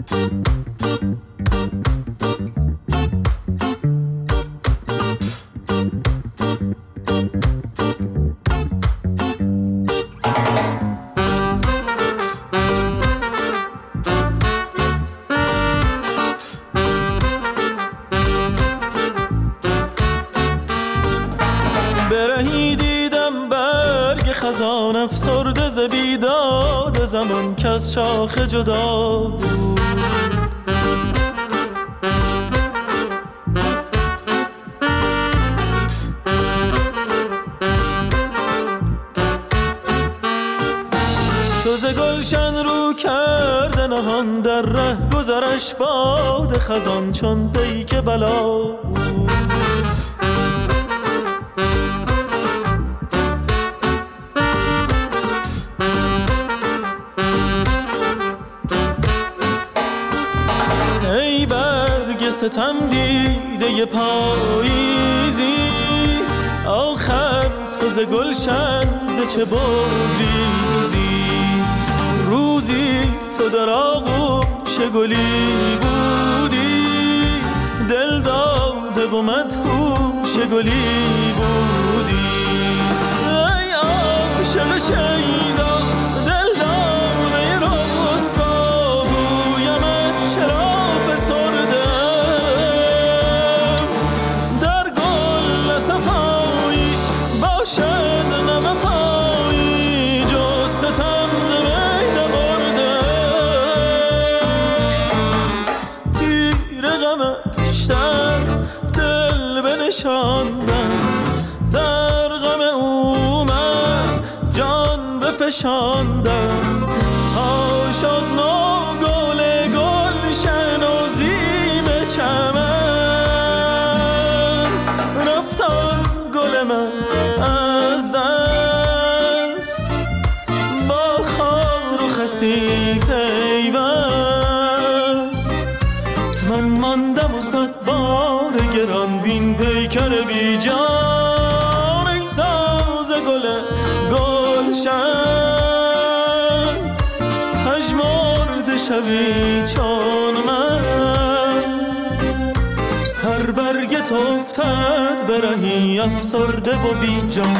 برهی دیدم برگ خزان افسرده ز بیداد زمان که از شاخ جدا بود. چو ز گلشن رو کرده نهان در ره گذرش باد خزان چون پیک بلا بود. ای برگ ستم دیده پاییزی آخر تو ز گلشن ز چه بگریزی. روزی تو در آغوش گلی بودی دل داده و مدهوش گلی بودی. ای عاشق شیدا دل داده رسوا گویمت چرا فسردم در گل صفایی باشد نوفایی جز ستم ز بین بردم. تیر غمش در دل بنشاندم در غم او من جان بفشاندم تا شد نو گل گلشن و زیم چمن. رفتان گل من از دست با خار و خسی پیوست. من ماندم و صد بار گران وین پیکر بی جان. ای تازه گل گلشن پژمرده شوی چون من. هر برگت افتد برهی افسرده و بی جان.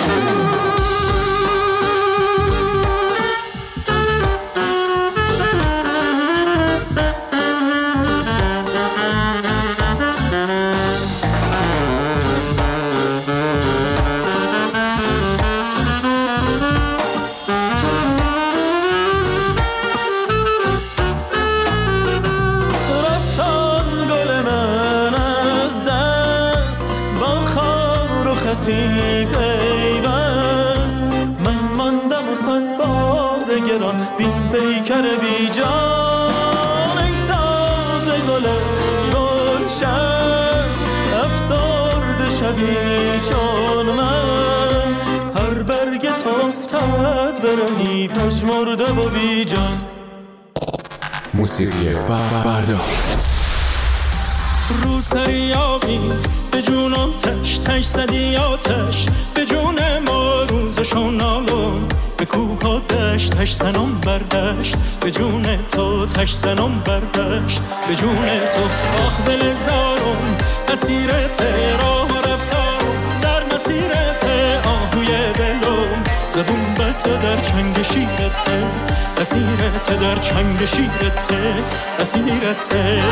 پیوست من ماندم و صد بار گران بین پیکر بی جان. ای تازه گل گلشن افسرده شوی چون من. هر برگت افتد برهی پژمرده و بی جان. موسیقی فردا رو سری آبی به جونم تش تش زدی آتش به جون ما روزشو نالون به کوه ها دشت تش زنم بردشت به جون تو تش زنم بردشت به جون تو. آخ دل زارم اسیرت راه رفتارم در مسیرت آهوی دلم زبون بسته در چنگ شیرت اسیرت در چنگ شیرت اسیرت.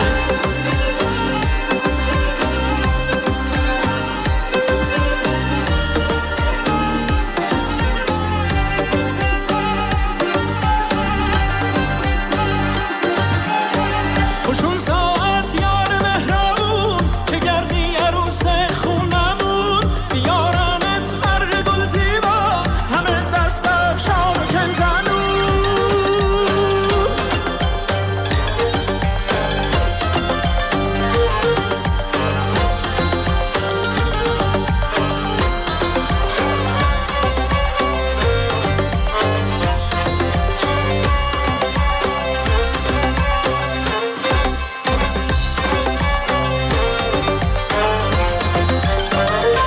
خوشون ساعت یار مهربون که گردی عروس خونمون بیارنت هر گل زیبا همه دست افشان و کنزنون.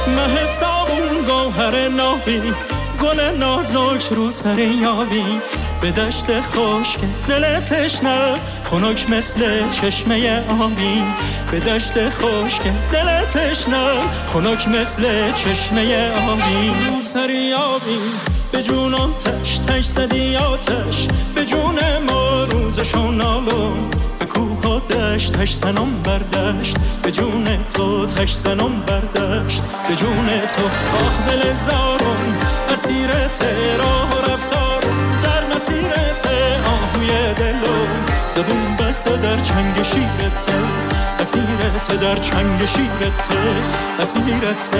گل نازک رو سر یابی به دشت خشک دل تشنه خنک مثل چشمه آبی به دشت خشک دل تشنه خنک مثل چشمه آبی روسری آبی به جون آتش تش زدی آتش به جون ما روزشون نالون به کوه و دشت تش سنم بردشت به جون تو تش سنم بردشت به جون تو آخ دل زارون اسیرت راه و رفتار در مسیرت آهوی دلم زبون بسته در چنگ شیرت اسیرت در چنگ شیرت اسیرت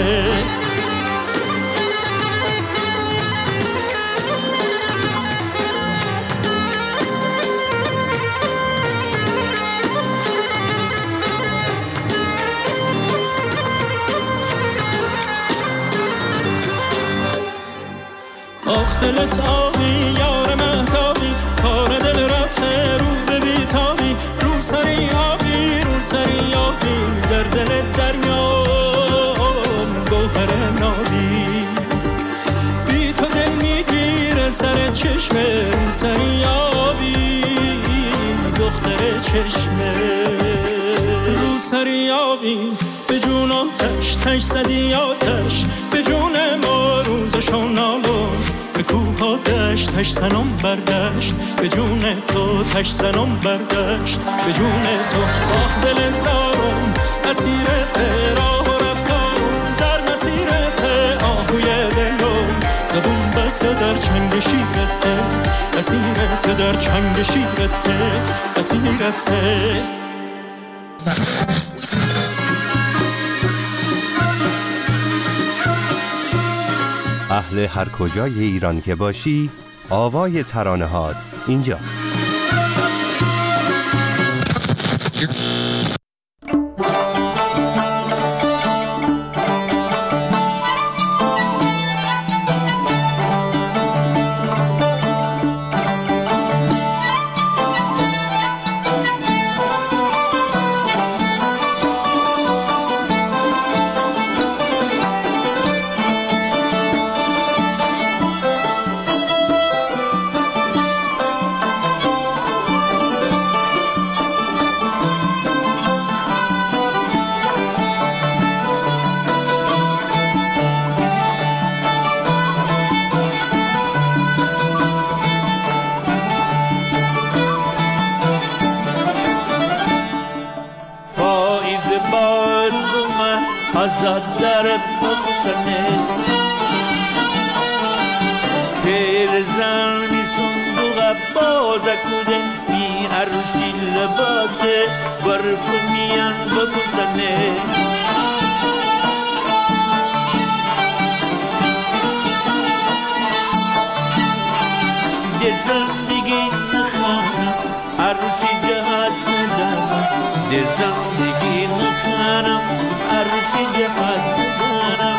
آخ دلت آبی یار مهتابی کار دل رفته رو به بیتابی رو سری آبی رو سری آبی در دل دریام گوهر نابی بی تو دل میگیره سر چشمه رو سری آبی دختر چشمه رو سری آبی به جون آتش تش زدی آتش به جون ما روزشون نالون به کوه ها دشت تش سنم بردشت به جون تو تش سنم بردشت به جون تو آخ دل زارم اسیرت راه و رفتارم در مسیرت آهوی دلم زبون بسته در چنگ شیرت اسیرت در چنگ شیرت اسیرت اهل هر کجای ایران که باشی آوای ترانه‌هات اینجاست. azad darab bozane Perzan mi sunduğa boza kude mi arshi labase barfumiyan bozane De zindagi nakhana arshi jahaz nadana De zindagi nakhana arshi jahaz nadana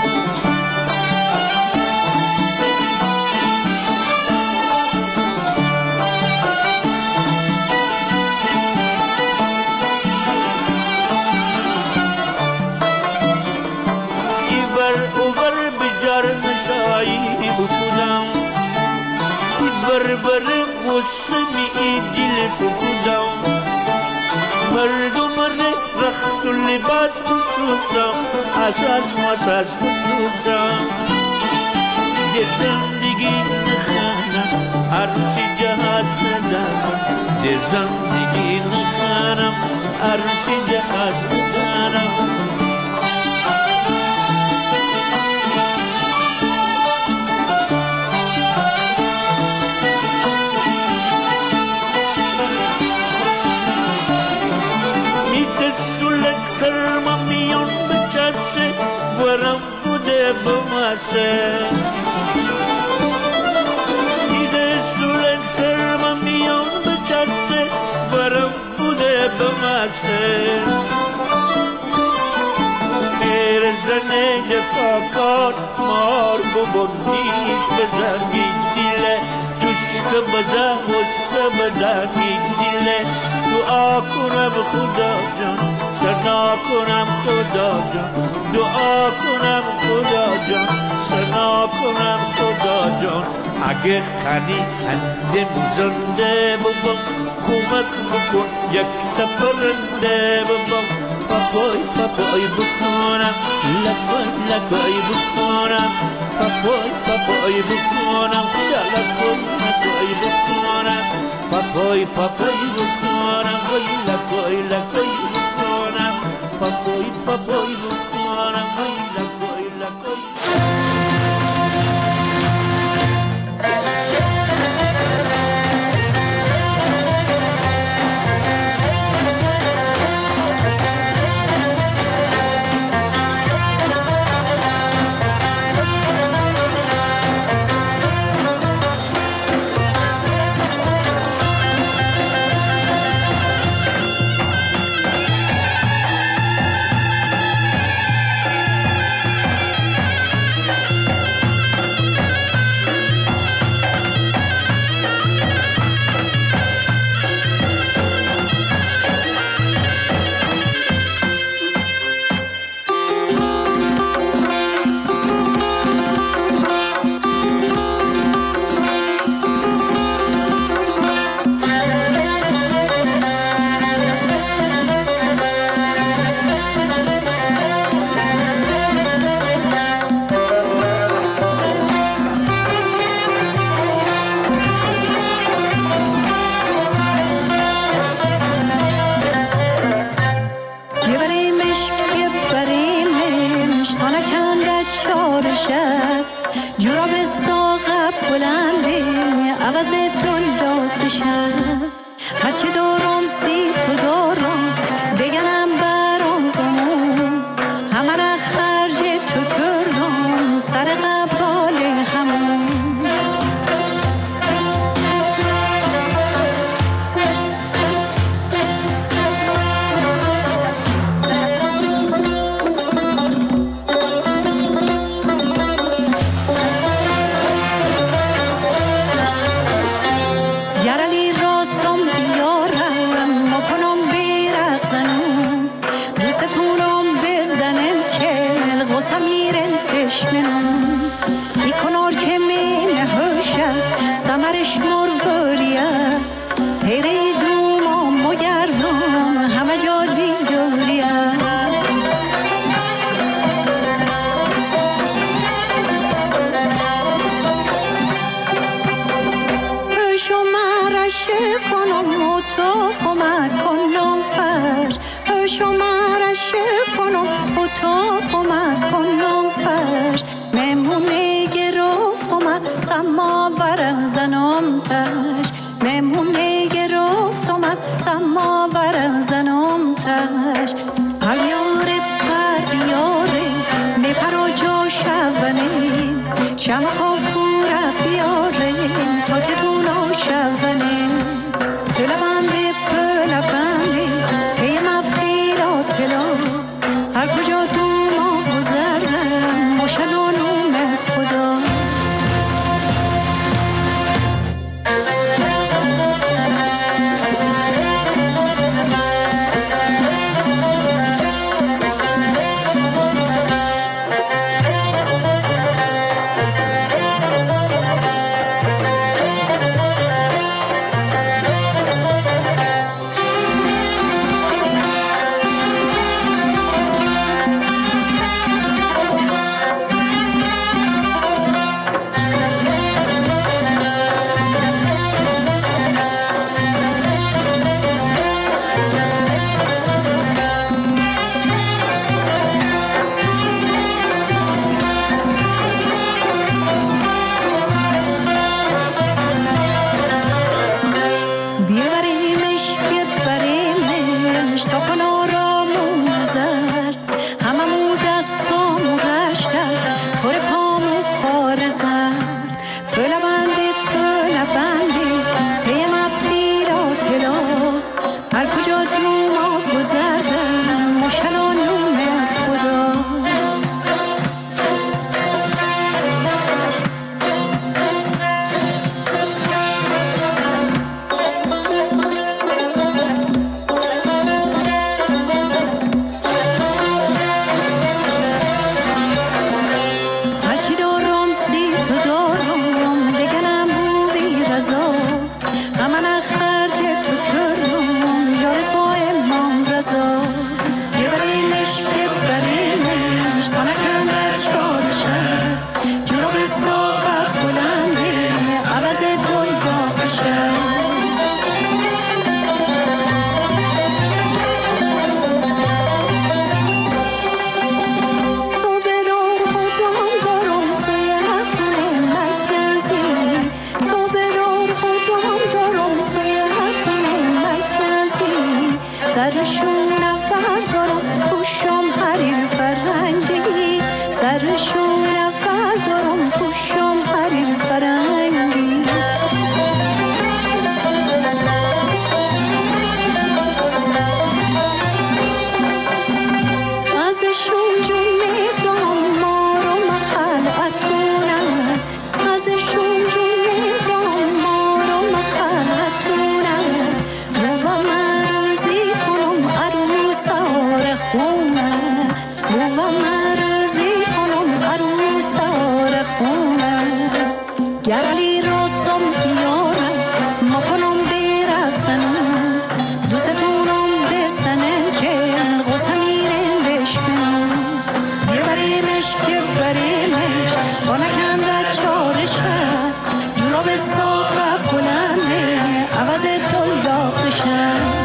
Ivar over bijar nashayi bukudam Ivar musmi idil bukudam Mardum rakhtul libas bushusam Asas masas bushusam De zindagi nakhana arshi jahaz nadana De zindagi nakhana arshi jahaz nadana Sarmamiyon bachase varam bude bamase Ide sulen sarmamiyon bachase varam bude bamase Mere zane jafakar mar bubonish bezami dile tushka وزه غصه بدنی دیله دعا کنم خدا جان سرنا کنم خدا جان دعا کنم خدا جان سرنا کنم خدا جان اگه خنی هنده زنده بابا کمک بکن یک سپرنده بابا پاپای پاپای بکنم لکای لکای بکنم پاپای پاپای بکنم لکای لکای بکنم پاپای پاپای بکنم لکای لکای بکنم پاپای پاپای بکنم لکای لکای سرشون افر دارم پوشم حریر فرنگی سرشون افر دارم پوشم حریر فرنگی ازشون جون میدم ما رو مخلعت کنم ازشون جون میدم ما رو مخلعت کنم بابا مرزی کنم عروسار خونم بابا مرزی کنم عروسار خونم گلی راسم بیارم ما کنم برقصنم دوستونم بسنن که غصه میرم بشکنم یه بریمش که بریمش تا نکم در چارشم جورا به ساقه بلنده عوض دلداق بشم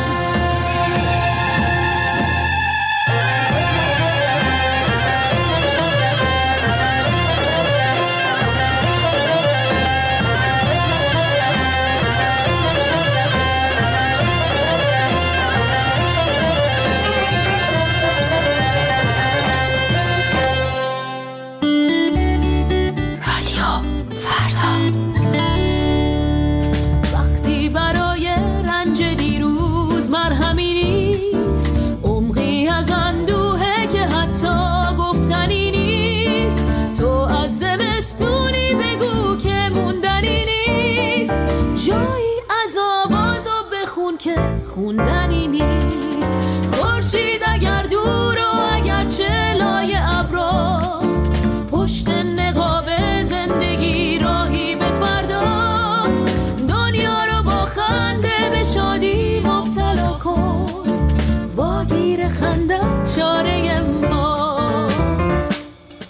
وقتی برای رنج دیروز مرهمی نیست عمقی از اندوهه که حتی گفتنی نیست تو از زمستونی بگو که موندنی نیست جایی از آواز و بخون که خوندنی نیست خورشید اگر دور و اگر چلای ابراست پشت نقاب زندگی راهی به فرداست دنیا رو با خنده به شادی مبتلا کن واگیر خنده چاره ماست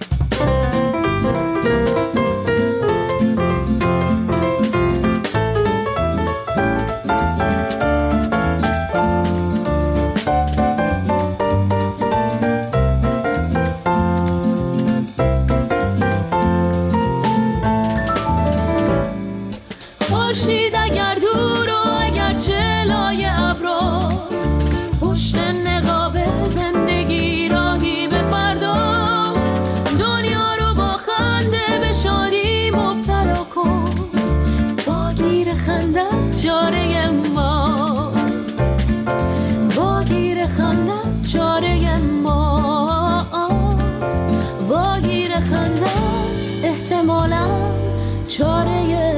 خورشید اگر دور و اگر چلای ابراست پشت نقاب زندگی راهی به فرداست دنیا رو با خنده به شادی مبتلا کن واگیر خنده چاره ماست واگیر خنده چاره ماست واگیر خندت احتمالاً چاره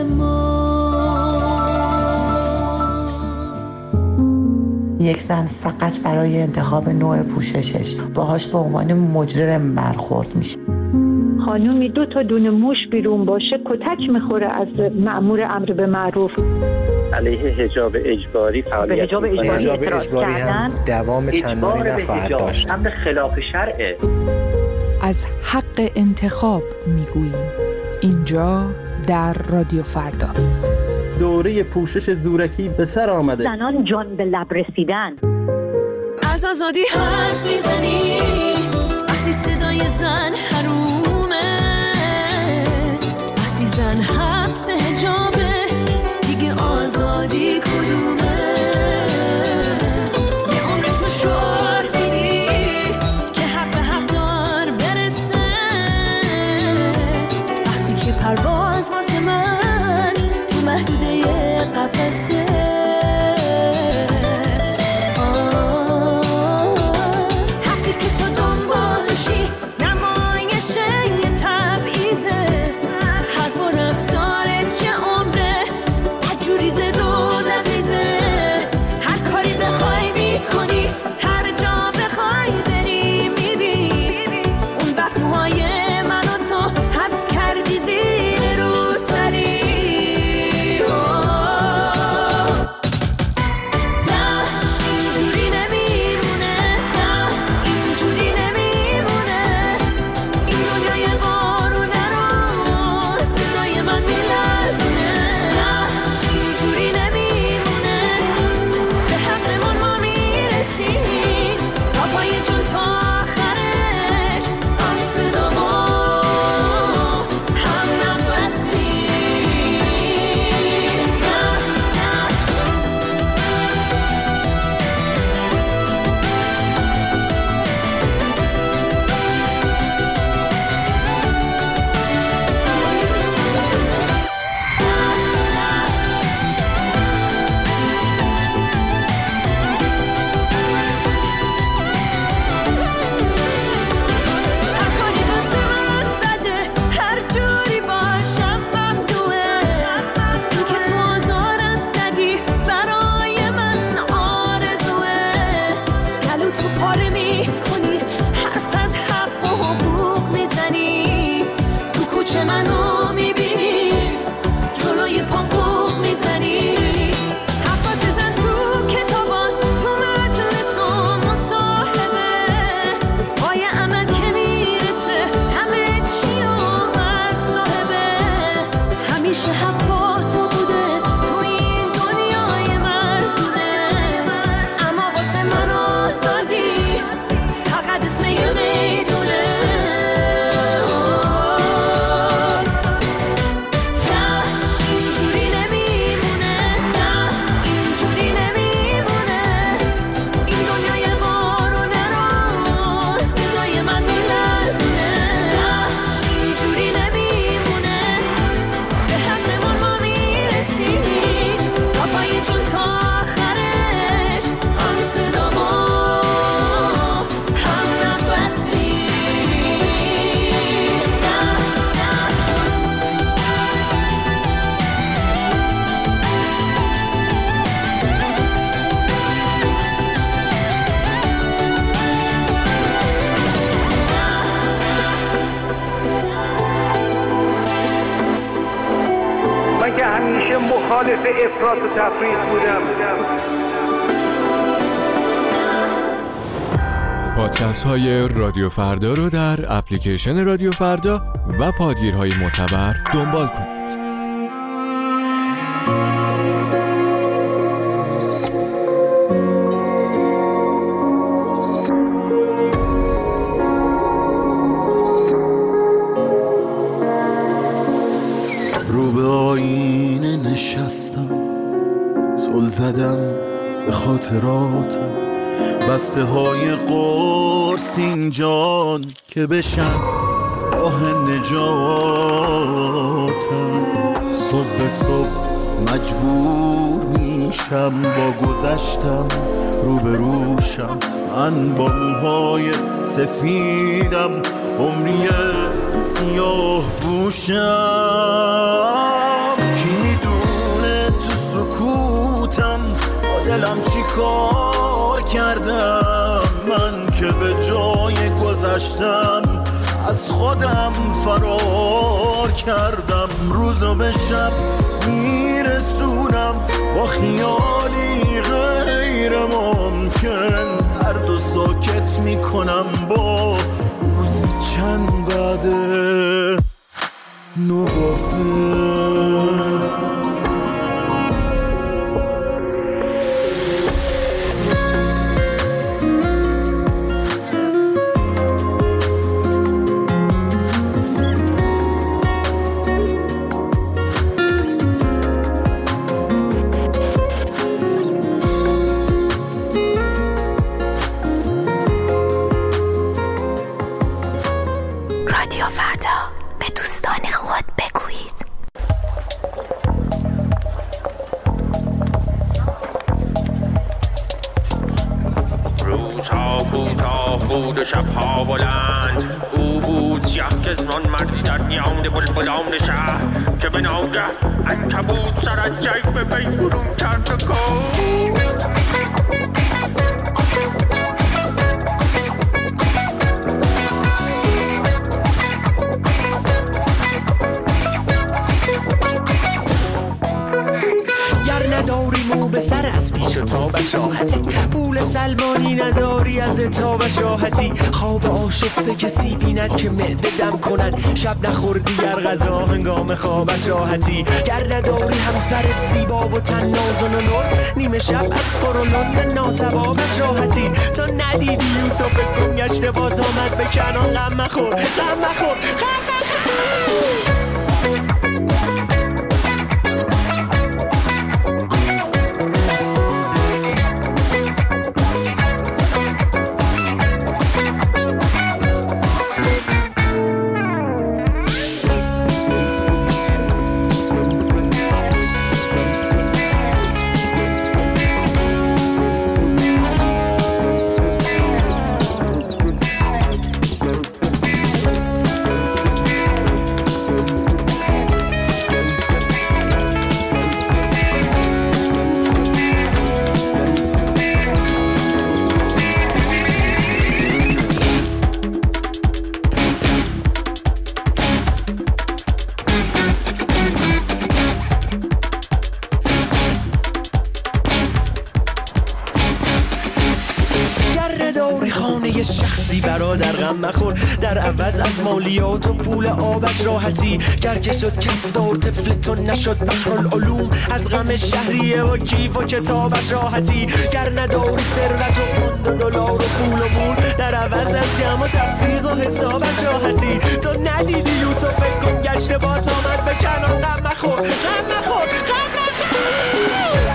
یک زن فقط برای انتخاب نوع پوششش باهاش به عنوان مجرم برخورد میشه. خانومی 2 دونه موش بیرون باشه کتک میخوره از مأمور امر به معروف. علیه حجاب اجباری فعالیت حجاب اجباری هم دوام چندانی نخواهد داشت. امر خلاف شرعه. از حق انتخاب میگوییم اینجا در رادیو فردا. دوره پوشش زورکی به سر آمده. زنان جان به لب رسیدن. از آزادی حرف میزنی وقتی صدای زن حرومه وقتی زن حبس حجابه دیگه آزادی کدومه یه عمر تو شعار میدی که حق به حق دار برسه وقتی که پرواز واسه من تو محدوده قفسه حقی که تو دنبالشی نمایشه یه تبعیزه حرف و رفتارت چه عمره حجوری زد و دقیزه مخالف افراط و تفریط بودم. پادکست های رادیو فردا رو در اپلیکیشن رادیو فردا و پادگیرهای معتبر دنبال کنید. رو به آینه نشستم، زل زدم به خاطراتم، بسته های قرص اینجان که بشن راه نجاتم. صبح صبح مجبور میشم با گذشتم روبروشم، من با موهای سفیدم عمری سیاه پوشم. کی میدونه تو سکوتم با دلم چی کار کردم، من که به جای گذشتم از خودم فرار کردم. روزو به شب میرسونم با خیالی غیر ممکن، درد و ساکت میکنم با روزی چند وعده نوافل. بود و شبها بلند، او بود سیاه جزمان مردی در میان بلبلان شهر که به ناگه عنکبوت سر از جیب به وی برون کرد و گفت نداری مو به سر از پیش و تابش راحتی، پول سلمانی نداری از تابش راحتی، خواب آشفته کسی بیند که معده دم کند، شب نخوردی گر غذا هنگام خوابش راحتی، گر نداری همسر زیبا و تن نازن و نور، نیمه شب از قرولند ناسبابش راحتی، تو ندیدی یوسف گم گشته باز آمد به کنان، غم مخور غم مخور غم مخور. شخصی برادر غم مخور، در عوض از مالیات و پول آبش راحتی، گر که شد کفتار طفل تو نشد بحرالعلوم، از غم شهریه و کیف و کتابش راحتی، گر نداری ثروت و پوند و دلار و پول و مول، در عوض از جمع و تفریق و حسابش راحتی، تو ندیدی یوسف گم گشته باز آمد به کنان، غم مخور غم مخور غم مخور.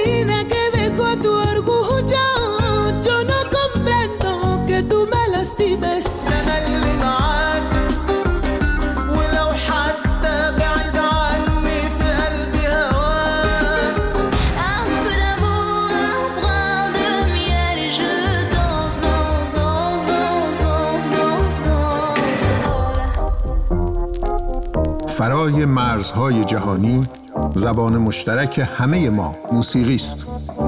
Yo no comprendo que tú me lastimes. فرای مرزهای جهانی، زبان مشترک همه ما موسیقی است.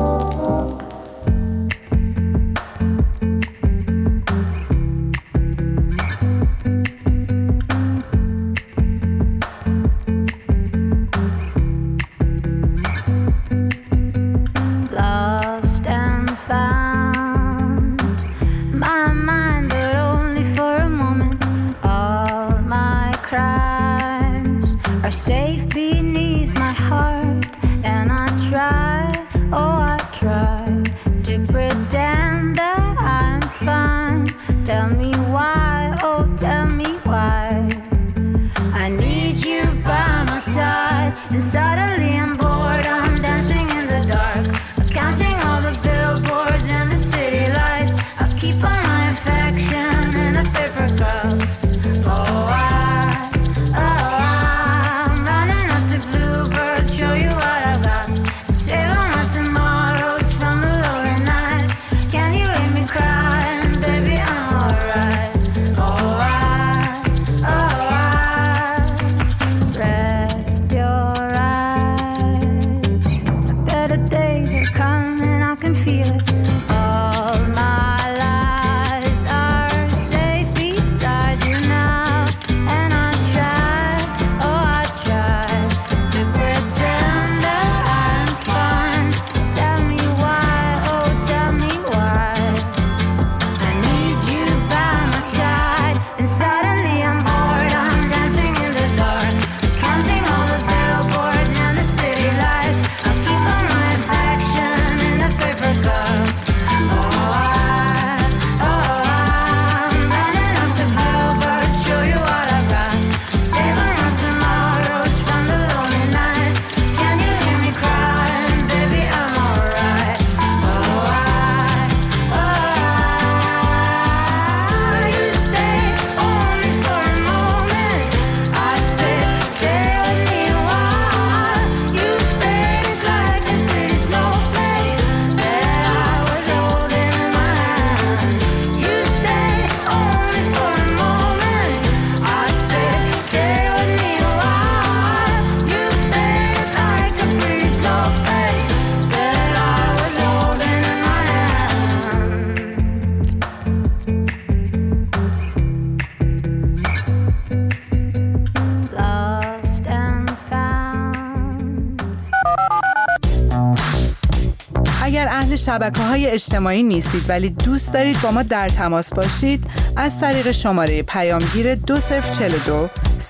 شبکه‌های اجتماعی نیستید ولی دوست دارید با ما در تماس باشید، از طریق شماره پیامگیر 2042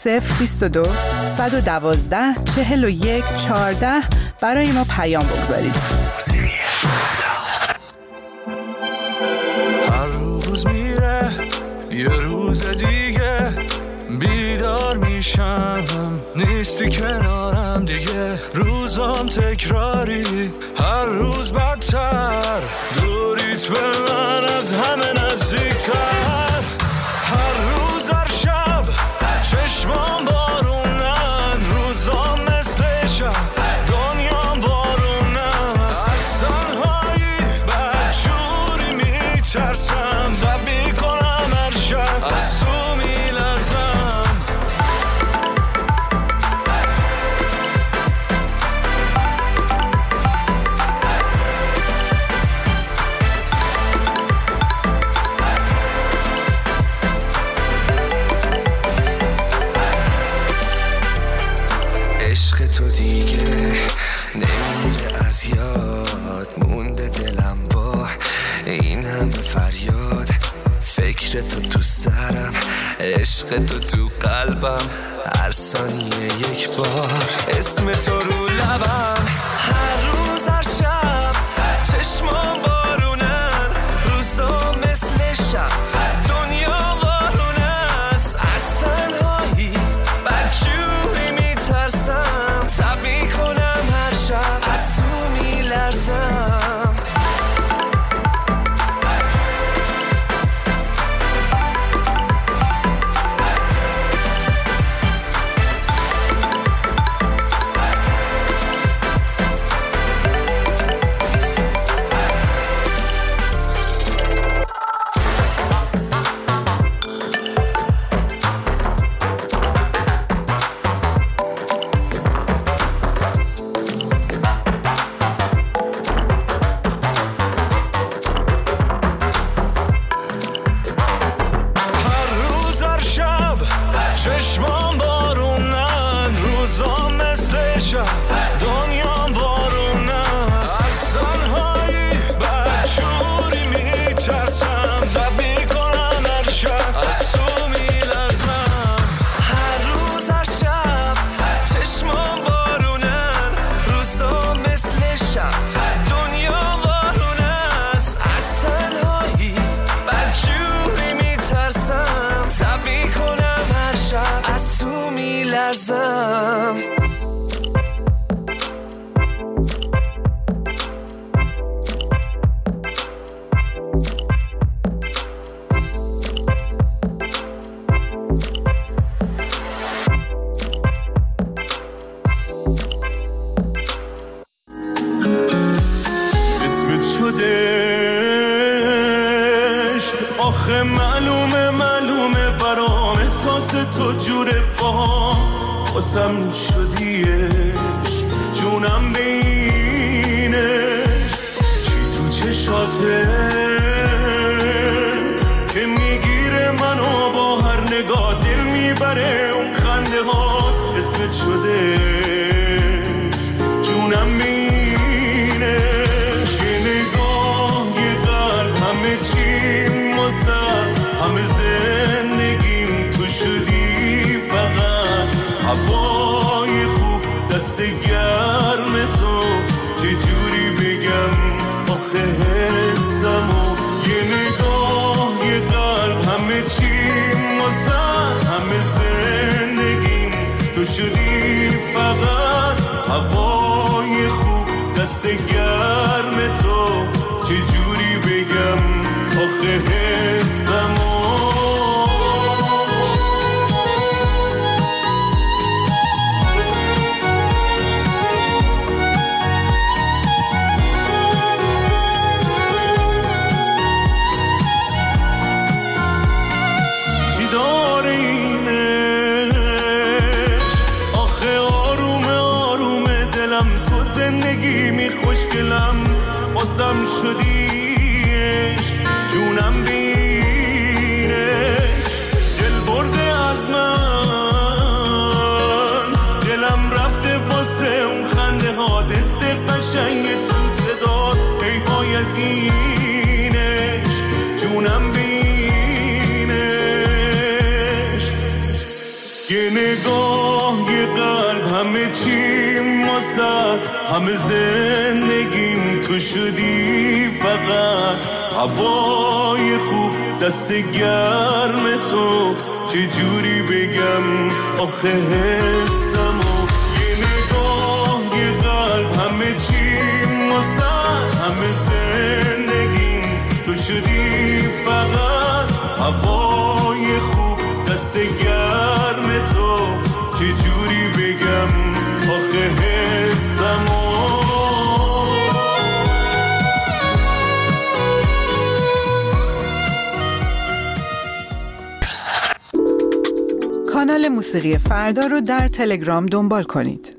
022 112 41 14 برای ما پیام بگذارید. هر روز میره یه روز دیگه، بیدار میشم نیستی کنارم دیگه، روزام تکراری هر روز بدتر، دوریت به من از همه نزدیکتر، هر روز هر شب چشمام بارونن، روزام مثل شب دنیام بارونن، از تنهایی بدجوری میترسم، زب میکنم هر شب از تو میلرزم. عشق تو دیگه نمیره از یاد، مونده دلم با این همه فریاد، فکر تو تو سرم، عشق تو تو قلبم، هر ثانیه یک بار اسم تو رو لبم، هر روز هر شب چشمام بارونن، روزا مثل شب دنیا وارونه است، از تنهایی بدجوری میترسم، تب میکنم هر شب از تو میلرزم. میلرزم. آخه معلومه برام احساس تو جوره با قسم شدیش جونم بینش چی تو چشاته که میگیره منو با هر نگاه دل میبره اون خنده ها اسمت شده جونم بینش یه نگاه یه قلب همه چی همه زندگیم تو شدی فقط هوای خوب دست گرم تو چجوری بگم آخه حسمو یه نگاه یه قلب همه چی مزد همه زندگیم تو شدی فقط هوای خوب دست گرم تو چجوری بگم آخه حسمو چی داره اینش آخه آرومه دلم تو زندگی می خوشگلم بازم شدیش جونم بینش دل برده از من دلم رفته واسه اون خنده ها دست قشنگ تو صدا ای پای از اینش جونم بینش یه نگاه یه قلب همه چی ماسد همه زندگیم تو شدی فقط هوای خوب دست گرم تو چجوری بگم آخه حسمو یه نگاه یه قلب همه چی ماسد همه زندگیم تو شدی فقط هوای خوب دست گرم تو چجوری بگم آخه حسمو کانال موسیقی فردا رو در تلگرام دنبال کنید.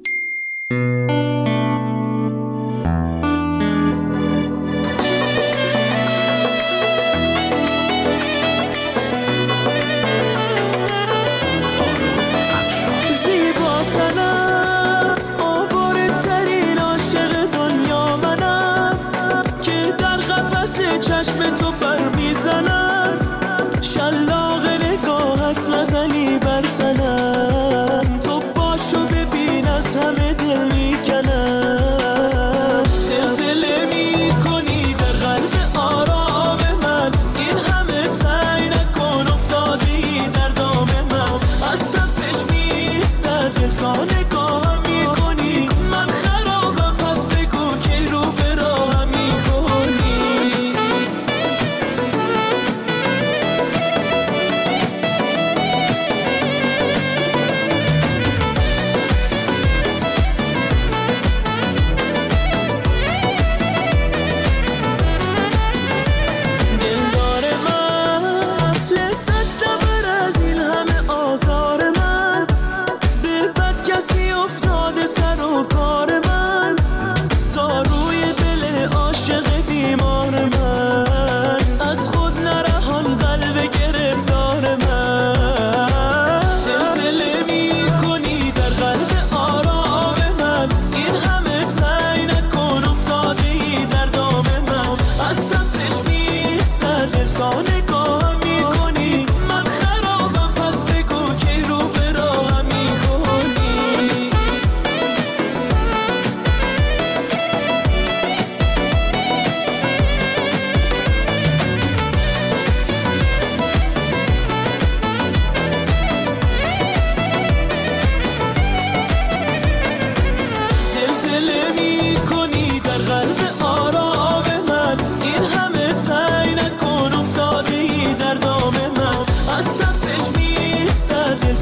زیبا سنم آواره ترین عاشق دنیا منم که در قفس چشم تو پر میزنم شلاق نگاهت نزنی بر تنم تو باشو ببین از همه دل میکنم زلزله میکنی در قلب آرام من این همه سعی نکن افتادی در دام من از سمتش میستد دل تا نگاهم میکنی من خرابم پس بگو که رو به راهم میکنی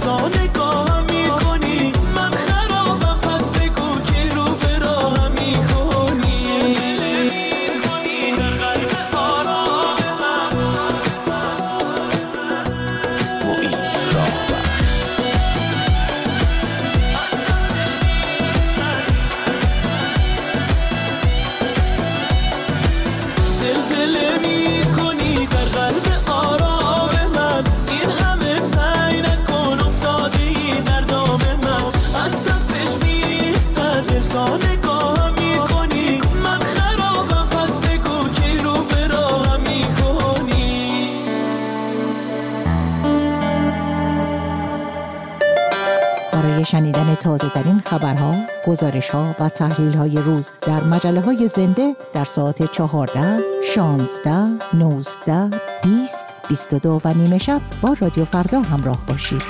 تا نگاه میکنی من خرابم پس بگو که رو به راه میکنی در قلب آرام زلزله میکنی در قلب آرام من این همه سعی نکن افتادی در دام من از صفش میستد دل تا نگاه میکنی من خرابم پس بگو که رو به راه میکنی. برای شنیدن تازه‌ترین خبرها، گزارش‌ها و تحلیل‌های روز در مجله‌های زنده در ساعت 14, 16, 19, 20, 22 و نیمه شب با رادیو فردا همراه باشید.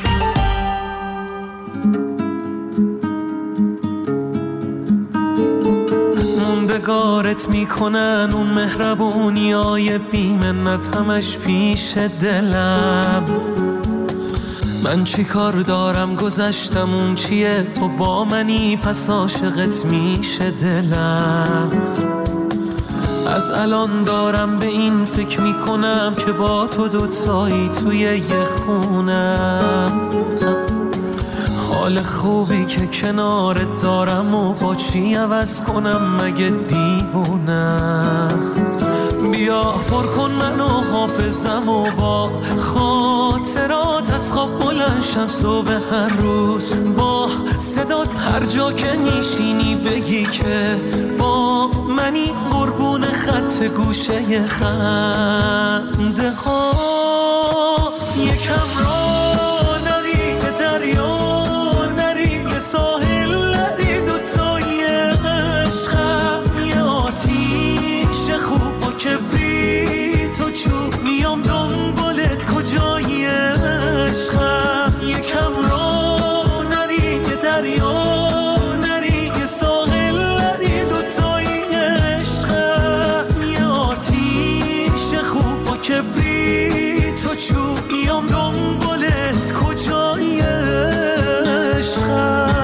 موندگارت میکنن اون مهربونیای بی‌منت همش پیش دلم. من چی کار دارم گذشتم اون چیه تو با منی پس عاشقت میشه دلم. از الان دارم به این فکر میکنم که با تو دوتایی توی یه خونم. حال خوبی که کنارت دارم و با چی عوض کنم مگه دیوونم. بیا پر کن منو حافظم و با خاطرات از خواب بلند شم صبح هر روز با صدات هر جا که میشینی بگی که با منی قربون خط گوشه خنده هات. یکم را نری به دریا نری به ساحل نری دوتایی عشقم یه آتیش خوب و کبریت و چوب میام دنبالت کجایی عشقم. یکم را نری به دریا نری به ساحل نری دوتایی عشقم یه آتیش خوب و کبریت و چوب میام دنبالت کجایی عشقم.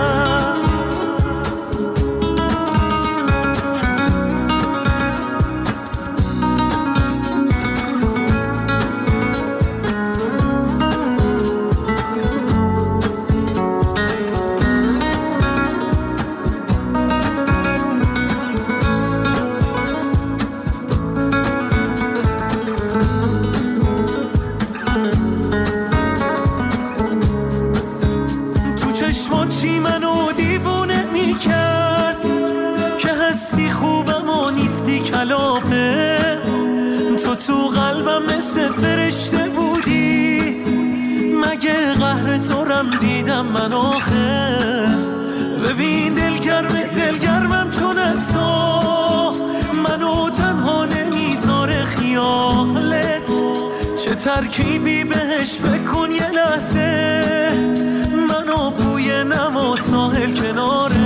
چی منو دیوونه میکرد که هستی خوبم و نیستی کلافه. تو قلبم مثل فرشته بودی مگه قهر تو رم دیدم من آخه. ببین دلگرمم چون تو منو تنها نمیذاره خیالت. چه ترکیبی بهش فکر کن یه لحظه منو بوی نما ساحل کناره.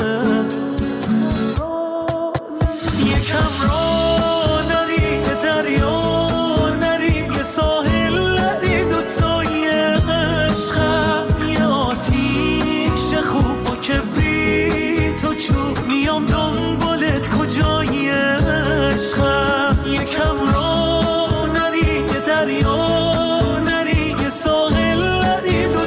یکم را نری به دریا نری به ساحل نری دوتایی عشقم یه آتیش خوب و کبریت و چوب میام دنبالت کجایی عشقم. یکم را نری به دریا نری به ساحل نری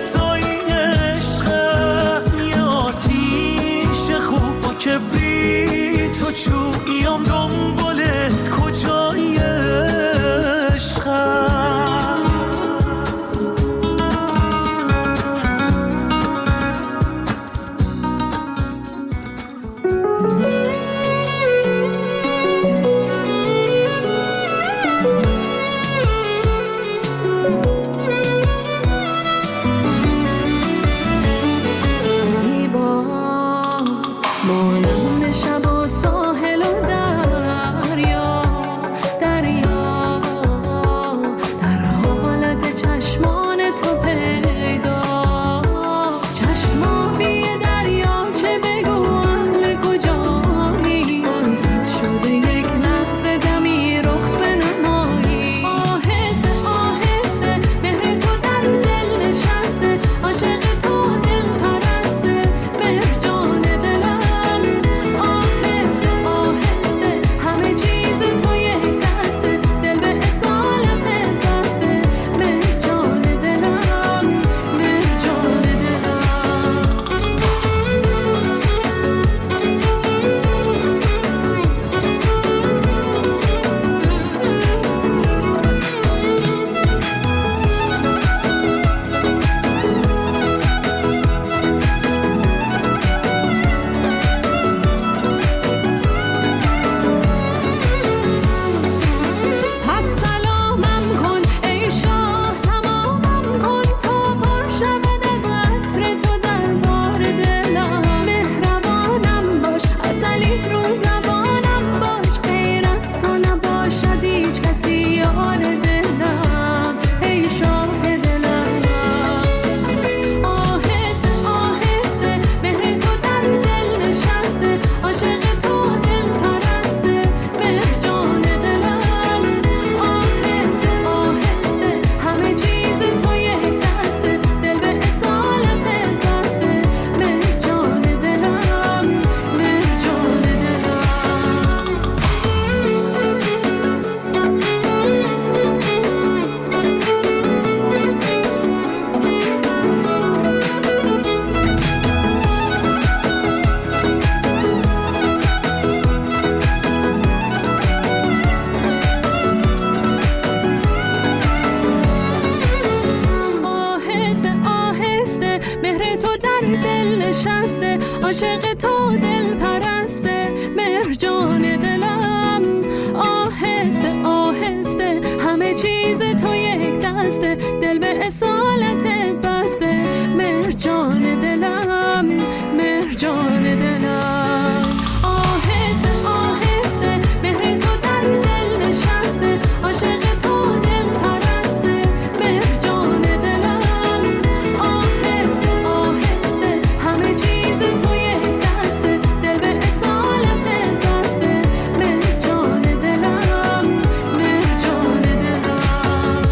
عاشق تو دل پرسته مرجان دلم، آهسته آهسته همه چیز تو یک دسته، دل به اصالت بسته مرجان دلم، مرجان دلم. آهسته آهسته مهر تو در دل نشسته، عاشق تو دل پرسته مرجان دلم، آهسته آهسته همه چیز تو یک دسته، دل به اصالت بسته مرجان دلم، مرجان دلم.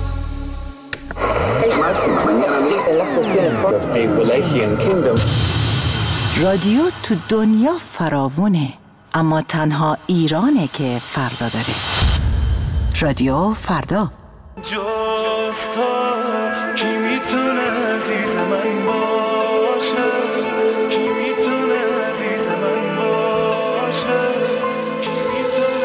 رادیو تو دنیا فراوونه، اما تنها ایرانه که فردا داره. رادیو فردا. کی میتونه دید من باشه، کی میتونه دید من باشه، کی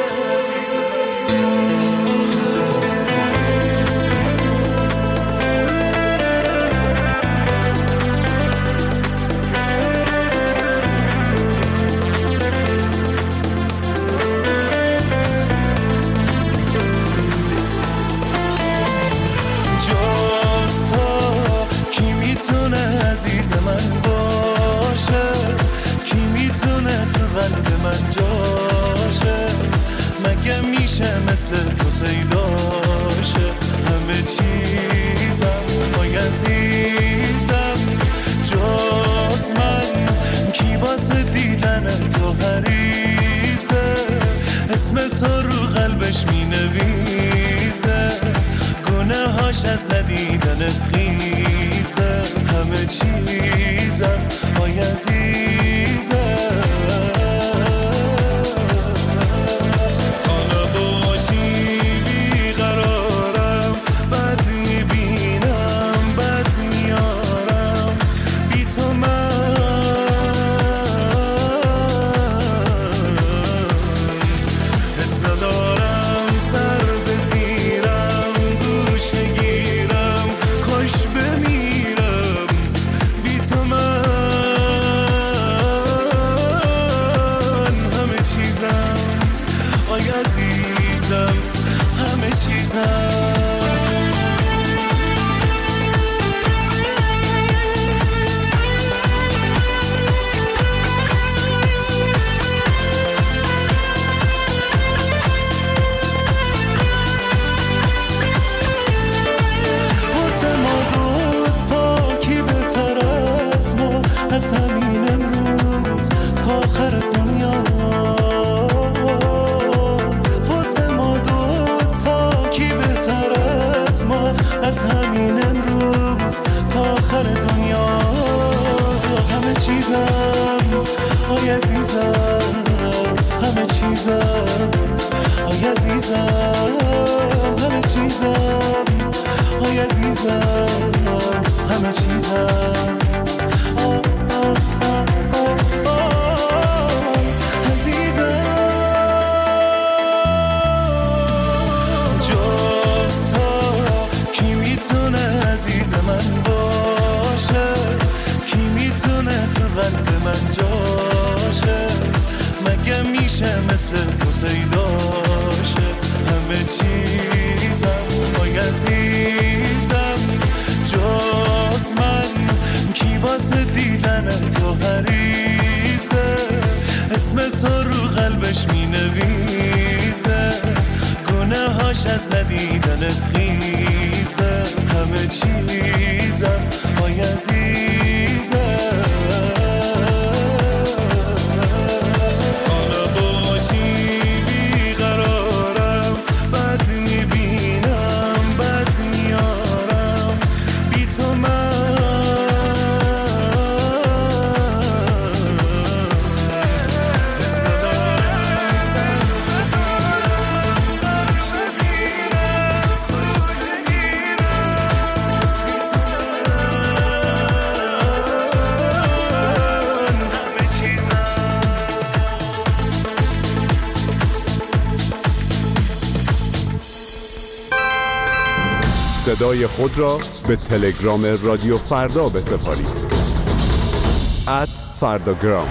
عزیز من باشه، کی میتونه تو قلب من جاشه، مگه میشه مثل تو پیداشه، همه چیزم وای عزیزم جز من، کی واسه دیدن تو حریصه، اسم تو رو قلبش مینویسه، گناهاش از ندیدنت خیزه، همه چیزم وای عزیزم. تا نباشی بیقرارم، بد میبینم بد میارم، بی تو من حس ندارم، سر بزیرم گوشه گیرم، خوش بمیرم بی تو من، همه چیزم آی عزیزم، همه چیزم. از همین امروز تا آخر دنیا، واسه ما دوتا کی بهتر از ما، از همین امروز تا آخر دنیا، همه چیزم آی عزیزم، همه چیزم آی عزیزم، همه چیزم آی عزیزم، همه چیزم عزیز من باشه، کی میتونه تو قلب من جاشه، مگه میشه مثل تو پیداشه، همه چیزم آی عزیزم جز من، کی واسه دیدن تو حریصه، اسم تو رو قلبش مینویسه، گناهاش از ندیدنت خیزه، همه چیزم آی عزیزم. تا نباشی بیقرارم، بد میبینم بد میارم، بی تو من حس ندارم، سر صدای خود را به تلگرام رادیو فردا بسپارید. @فرداگرام.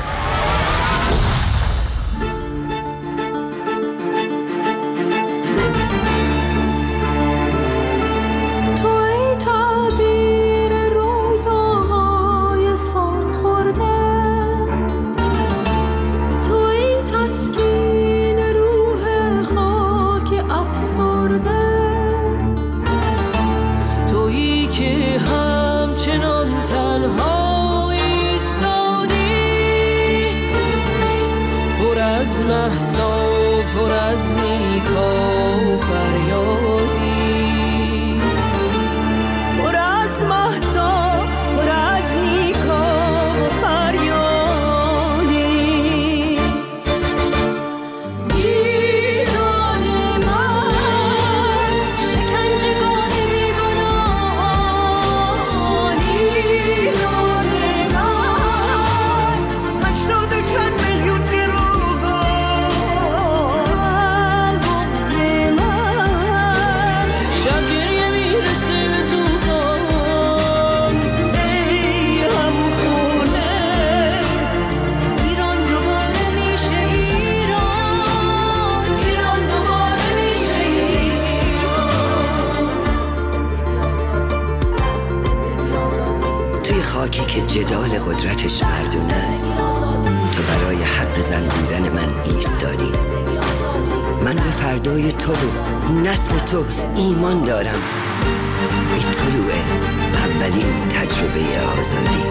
خاکی که جدال قدرتش مردونه است، تو برای حق زن بودن من ایستادی. من به فردای تو و نسل تو ایمان دارم. ای طلوع اولین تجربه آزادی.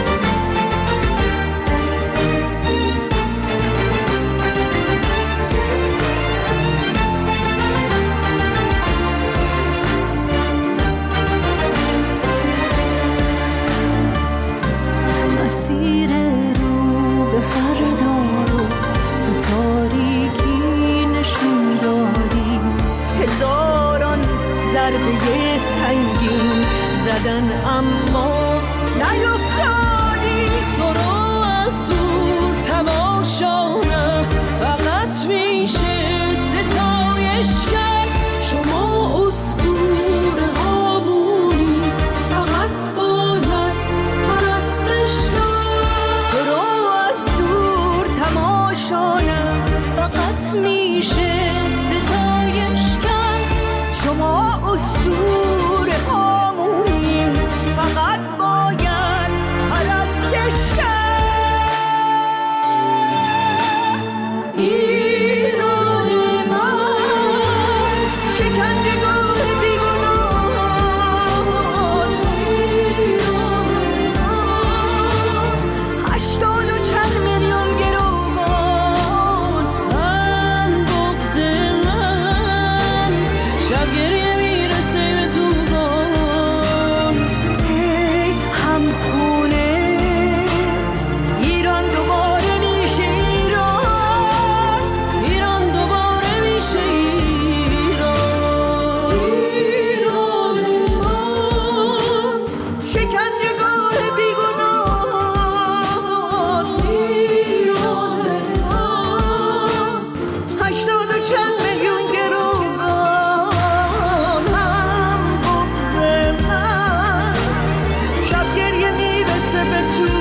مسیر رو به فردا رو تو تاریکی نشون دادی، هزاران ضربه سنگین زدن اما نیفتادی. تو رو از دور تماشا نه فقط میشه ستایش کرد. شما اسطوره هامونی فقط باید پرستش کرد. تو رو از دور تماشا نه فقط میشه ستایش کرد. شما اسطوره هامونی فقط باید پرستش کرد. ایران من شکنجهگاه بیگناهان، ایران من 80 و چند میلیون گروگان. من بغض من شب گریه میرسه به طوفان. ای همخونه ایران دوباره میشه ایران، ایران دوباره میشه ایران. ایران من شکنجهگاه بیگناهان، ایران من 80 و چند میلیون گروگان. هم بغض من شب گریه میرسه به